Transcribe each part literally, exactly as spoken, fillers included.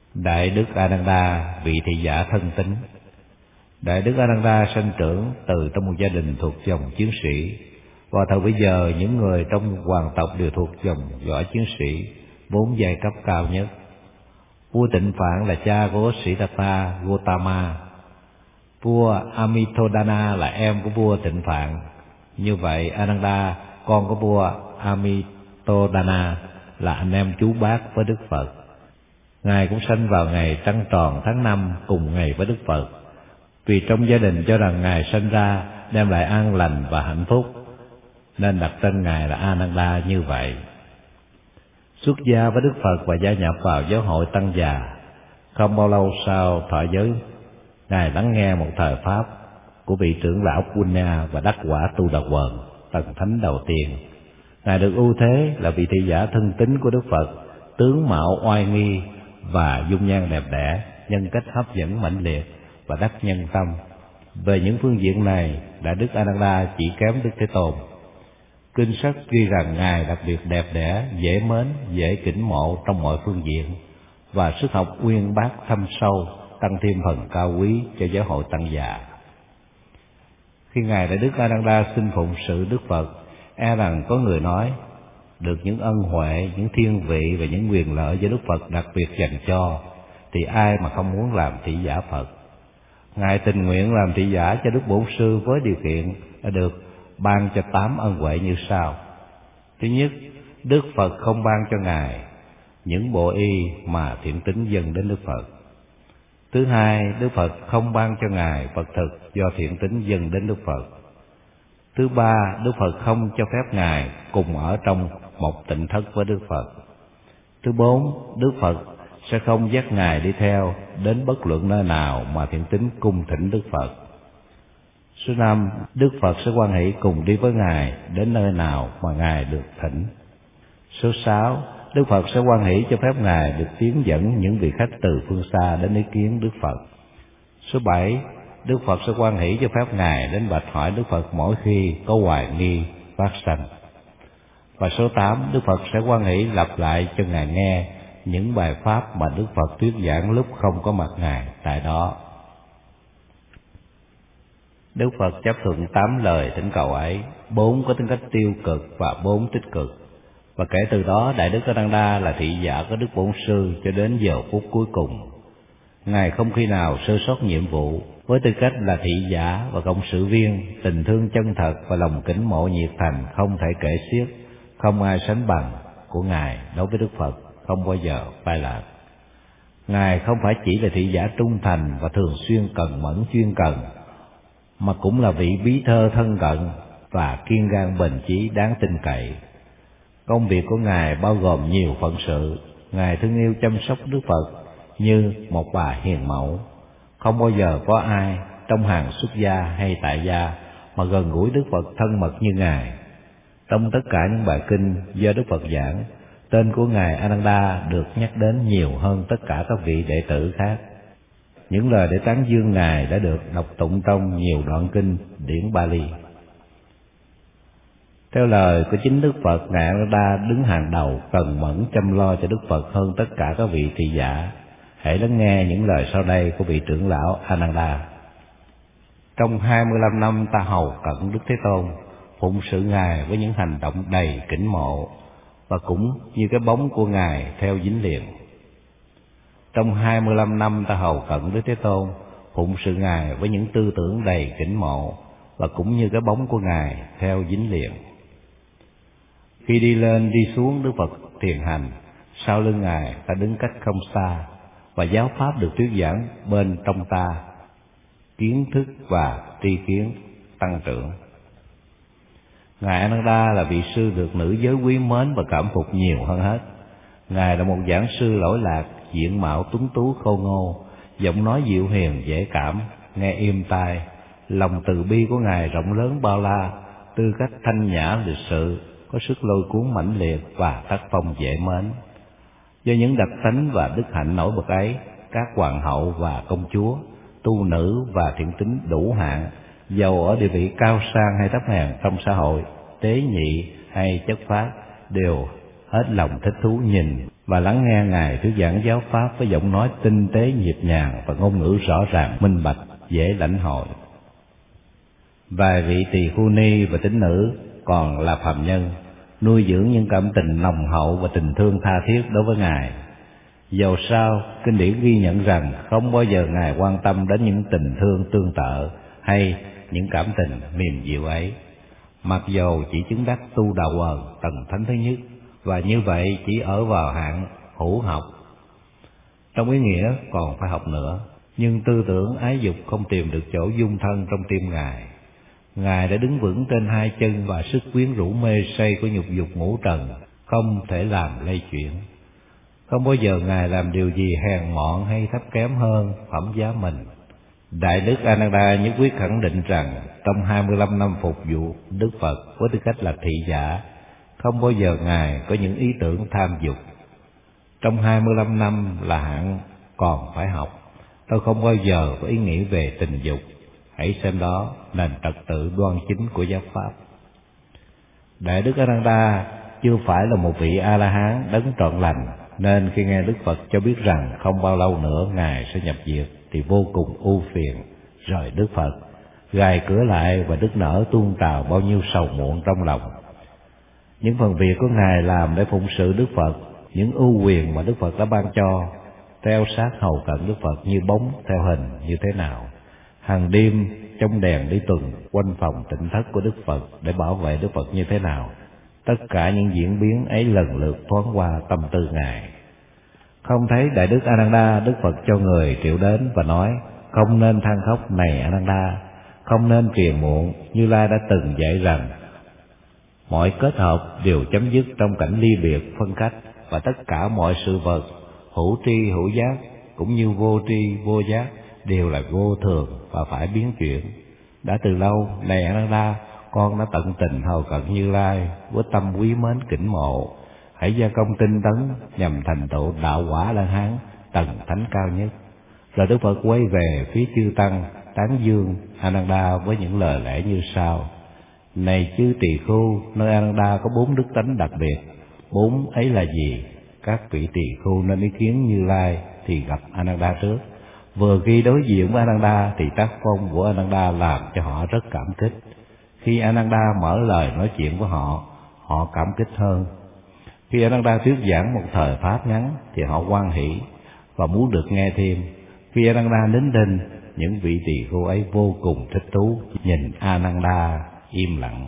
Đại đức A Nan Đa, vị thị giả thân tín. Đại đức A Nan Đa sinh trưởng từ trong một gia đình thuộc dòng chiến sĩ. Vào thời bấy giờ, những người trong hoàng tộc đều thuộc dòng võ chiến sĩ, bốn giai cấp cao nhất. Vua Tịnh Phạn là cha của Siddhartha Gautama. Vua Amitodana là em của vua Tịnh Phạn. Như vậy, Ananda, con của vua Amitodana, là anh em chú bác với Đức Phật. Ngài cũng sinh vào ngày trăng tròn tháng năm cùng ngày với Đức Phật. Vì trong gia đình cho rằng Ngài sinh ra đem lại an lành và hạnh phúc, nên đặt tên Ngài là Ananda như vậy. Xuất gia với Đức Phật và gia nhập vào giáo hội Tăng Già. Không bao lâu sau thọ giới, Ngài lắng nghe một thời pháp của vị trưởng lão Punya và đắc quả Tu Đà Quần, tầng thánh đầu tiên. Ngài được ưu thế là vị thị giả thân tín của Đức Phật, tướng mạo oai nghi và dung nhan đẹp đẽ, nhân cách hấp dẫn mãnh liệt và đắc nhân tâm. Về những phương diện này, Đại đức Ananda chỉ kém Đức Thế Tôn. Kinh sách ghi rằng Ngài đặc biệt đẹp đẽ, dễ mến, dễ kính mộ trong mọi phương diện, và sức học uyên bác thâm sâu, tăng thêm phần cao quý cho giáo hội Tăng Già. Khi Ngài Đại đức Ananda xin phụng sự Đức Phật, e rằng có người nói, được những ân huệ, những thiên vị và những quyền lợi do Đức Phật đặc biệt dành cho, thì ai mà không muốn làm thị giả Phật. Ngài tình nguyện làm thị giả cho Đức Bổn Sư với điều kiện đã được ban cho tám ân huệ như sau. Thứ nhất, Đức Phật không ban cho Ngài những bộ y mà thiện tín dâng đến Đức Phật. Thứ hai, Đức Phật không ban cho Ngài Phật thực do thiện tín dâng đến Đức Phật. Thứ ba, Đức Phật không cho phép Ngài cùng ở trong một tịnh thất với Đức Phật. Thứ bốn, Đức Phật sẽ không dắt Ngài đi theo đến bất luận nơi nào mà thiện tín cung thỉnh Đức Phật. Số năm, Đức Phật sẽ hoan hỷ cùng đi với Ngài đến nơi nào mà Ngài được thỉnh. Số sáu, Đức Phật sẽ hoan hỷ cho phép Ngài được tiến dẫn những vị khách từ phương xa đến ý kiến Đức Phật. Số bảy, Đức Phật sẽ hoan hỷ cho phép Ngài đến bạch hỏi Đức Phật mỗi khi có hoài nghi phát sanh. Và số tám, Đức Phật sẽ hoan hỷ lặp lại cho Ngài nghe những bài pháp mà Đức Phật thuyết giảng lúc không có mặt Ngài tại đó. Đức Phật chấp thuận tám lời thỉnh cầu ấy, bốn có tính cách tiêu cực và bốn tích cực. Và kể từ đó, Đại đức Ananda là thị giả của Đức Bổn Sư cho đến giờ phút cuối cùng. Ngài không khi nào sơ sót nhiệm vụ. Với tư cách là thị giả và cộng sự viên, tình thương chân thật và lòng kính mộ nhiệt thành không thể kể xiết, không ai sánh bằng của Ngài đối với Đức Phật, không bao giờ phai lạc. Ngài không phải chỉ là thị giả trung thành và thường xuyên cần mẫn chuyên cần, mà cũng là vị bí thơ thân cận và kiên gan bền chí đáng tin cậy. Công việc của Ngài bao gồm nhiều phận sự. Ngài thương yêu chăm sóc Đức Phật như một bà hiền mẫu. Không bao giờ có ai trong hàng xuất gia hay tại gia mà gần gũi Đức Phật thân mật như Ngài. Trong tất cả những bài kinh do Đức Phật giảng, tên của Ngài Ananda được nhắc đến nhiều hơn tất cả các vị đệ tử khác. Những lời để tán dương Ngài đã được đọc tụng trong nhiều đoạn kinh điển Bali. Theo lời của chính Đức Phật, Ngài Ananda đứng hàng đầu, cần mẫn chăm lo cho Đức Phật hơn tất cả các vị thị giả. Hãy lắng nghe những lời sau đây của vị trưởng lão Ananda. Trong hai mươi lăm năm ta hầu cận Đức Thế Tôn, phụng sự Ngài với những hành động đầy kính mộ, và cũng như cái bóng của Ngài theo dính liền. Trong hai mươi lăm năm ta hầu cận Đức Thế Tôn, phụng sự Ngài với những tư tưởng đầy kính mộ, và cũng như cái bóng của Ngài theo dính liền. Khi đi lên đi xuống Đức Phật thiền hành, sau lưng Ngài ta đứng cách không xa, và giáo pháp được thuyết giảng bên trong ta, kiến thức và tri kiến tăng trưởng. Ngài Ananda là vị sư được nữ giới quý mến và cảm phục nhiều hơn hết. Ngài là một giảng sư lỗi lạc, diện mạo tuấn tú khôi ngô, giọng nói dịu hiền dễ cảm, nghe êm tai. Lòng từ bi của Ngài rộng lớn bao la, tư cách thanh nhã lịch sự, có sức lôi cuốn mãnh liệt và tác phong dễ mến. Do những đặc tánh và đức hạnh nổi bật ấy, các hoàng hậu và công chúa, tu nữ và thiện tín đủ hạng, dầu ở địa vị cao sang hay thấp hèn trong xã hội, tế nhị hay chất phác, đều hết lòng thích thú nhìn và lắng nghe Ngài thuyết giảng giáo pháp với giọng nói tinh tế nhịp nhàng và ngôn ngữ rõ ràng minh bạch, dễ lãnh hội. Vài vị tỳ khưu ni và tín nữ còn là phàm nhân, nuôi dưỡng những cảm tình nồng hậu và tình thương tha thiết đối với Ngài. Dầu sao, kinh điển ghi nhận rằng không bao giờ Ngài quan tâm đến những tình thương tương tự hay những cảm tình mềm dịu ấy, mặc dầu chỉ chứng đắc tu đạo quần tầng thánh thứ nhất, và như vậy chỉ ở vào hạng hữu học. Trong ý nghĩa còn phải học nữa, nhưng tư tưởng ái dục không tìm được chỗ dung thân trong tim Ngài. Ngài đã đứng vững trên hai chân và sức quyến rũ mê say của nhục dục ngũ trần không thể làm lay chuyển. Không bao giờ Ngài làm điều gì hèn mọn hay thấp kém hơn phẩm giá mình. Đại đức Ananda nhất quyết khẳng định rằng trong hai mươi lăm năm phục vụ Đức Phật với tư cách là thị giả, không bao giờ Ngài có những ý tưởng tham dục. Trong hai mươi lăm năm là hạng còn phải học, tôi không bao giờ có ý nghĩ về tình dục. Hãy xem đó nền trật tự đoan chính của giáo pháp. Đại đức Ananda chưa phải là một vị A-la-hán đấng trọn lành, nên khi nghe Đức Phật cho biết rằng không bao lâu nữa Ngài sẽ nhập diệt thì vô cùng ưu phiền, rời Đức Phật, gài cửa lại và nức nở tuôn trào bao nhiêu sầu muộn trong lòng. Những phần việc của Ngài làm để phụng sự Đức Phật, những ưu quyền mà Đức Phật đã ban cho, theo sát hầu cận Đức Phật như bóng theo hình như thế nào, hàng đêm trong đèn đi tuần quanh phòng tịnh thất của Đức Phật để bảo vệ Đức Phật như thế nào, tất cả những diễn biến ấy lần lượt thoáng qua tâm tư Ngài. Không thấy Đại đức Ananda, Đức Phật cho người triệu đến và nói: không nên than khóc này Ananda, không nên phiền muộn. Như Lai đã từng dạy rằng mọi kết hợp đều chấm dứt trong cảnh ly biệt phân cách, và tất cả mọi sự vật hữu tri hữu giác cũng như vô tri vô giác đều là vô thường và phải biến chuyển. Đã từ lâu này Ananda, con đã tận tình hầu cận Như Lai với tâm quý mến kính mộ. Hãy gia công tinh tấn nhằm thành tựu đạo quả La Hán tầng thánh cao nhất. Rồi Đức Phật quay về phía chư tăng tán dương Ananda với những lời lẽ như sau: này chư tỳ khưu, nơi Ananda có bốn đức tánh đặc biệt. Bốn ấy là gì? Các vị tỳ khưu nên ý kiến Như Lai thì gặp Ananda trước. Vừa khi đối diện với Ananda thì tác phong của Ananda làm cho họ rất cảm kích. Khi Ananda mở lời nói chuyện với họ, họ cảm kích hơn. Khi Ananda thuyết giảng một thời pháp ngắn thì họ hoan hỷ và muốn được nghe thêm. Khi Ananda nín thinh, những vị tỳ khưu ấy vô cùng thích thú nhìn Ananda im lặng.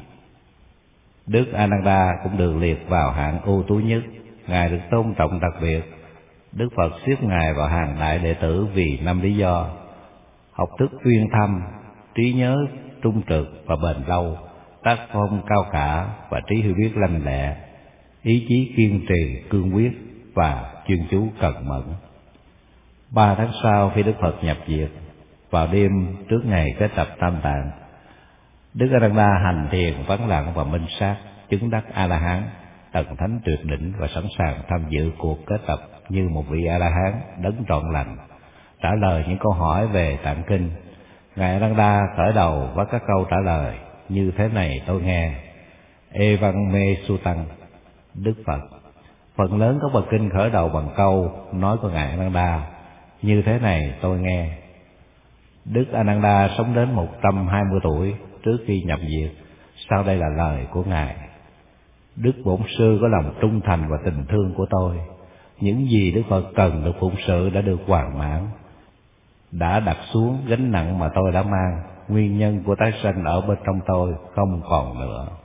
Đức Ananda cũng được liệt vào hạng ưu tú nhất. Ngài được tôn trọng đặc biệt. Đức Phật xếp Ngài vào hàng đại đệ tử vì năm lý do: học thức uyên thâm, trí nhớ trung trực và bền lâu, tác phong cao cả và trí hiểu biết lanh lẹ, ý chí kiên trì cương quyết và chuyên chú cần mẫn. Ba tháng sau khi Đức Phật nhập diệt, vào đêm trước ngày kết tập Tam Tạng, Đức Ananda hành thiền vắng lặng và minh sát, chứng đắc A-la-hán tầng thánh tuyệt đỉnh và sẵn sàng tham dự cuộc kết tập như một vị A-la-hán đấng trọn lành. Trả lời những câu hỏi về Tạng Kinh, Ngài Ananda khởi đầu với các câu trả lời như thế này tôi nghe: Evan me sutang. Đức Phật: phần lớn các bài kinh khởi đầu bằng câu nói của Ngài Ananda như thế này tôi nghe. Đức Ananda sống đến một trăm hai mươi tuổi trước khi nhập diệt. Sau đây là lời của Ngài: Đức Bổn Sư có lòng trung thành và tình thương của tôi. Những gì Đức Phật cần được phụng sự đã được hoàn mãn, đã đặt xuống gánh nặng mà tôi đã mang. Nguyên nhân của tái sanh ở bên trong tôi không còn nữa.